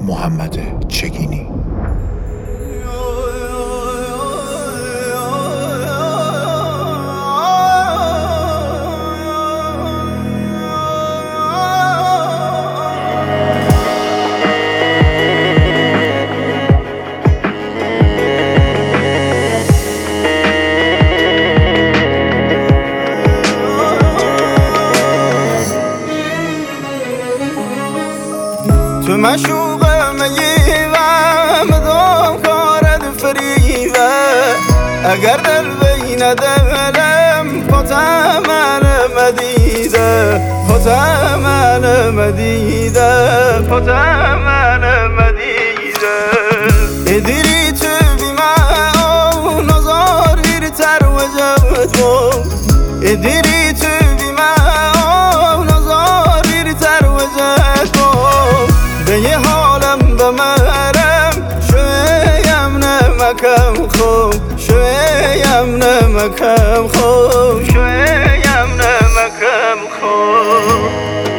محمد چگینی. تو مشوق میوم دام کارد فریوه اگر دل بین دلم پتمن مدیده پتمن مدیده پتمن مدیده ادری تو بیما نظار ویر تر و جبت بو ادری تو بیما نظار ویر تر و جبت بو به یه حالم بمرم شویم نمکم خوب شویم نمکم خوب شویم نمکم خوب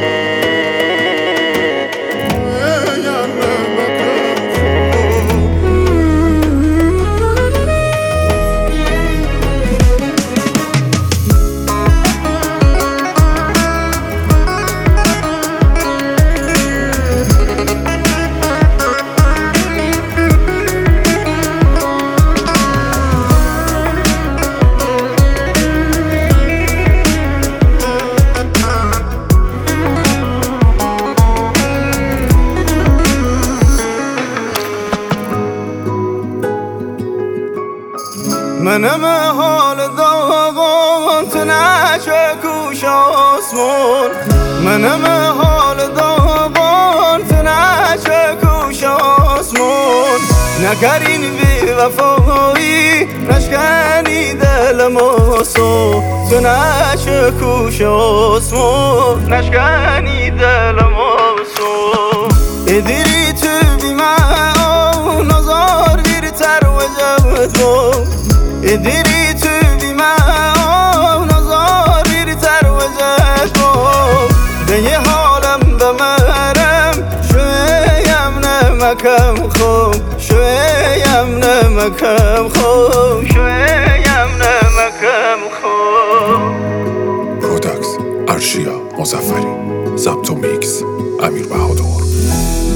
منم حال داغان تو نشه کوش آسمان منم حال داغان تو نشه کوش آسمان نکرین بی وفایی نشکنی دلم آسو تو نشه کوش آسمان نشکنی دلم آسو ادری تو بیما نظار ویر تر و جبت بو ادری تو بیما نظار ویر تر و جبت بو به یه حالم بمرم شویم نمکم خوب شویم نمکم خوب شویم نمکم خوب. پروداکس ارشیا مظفری، ضبط و میکس امیر بهادر.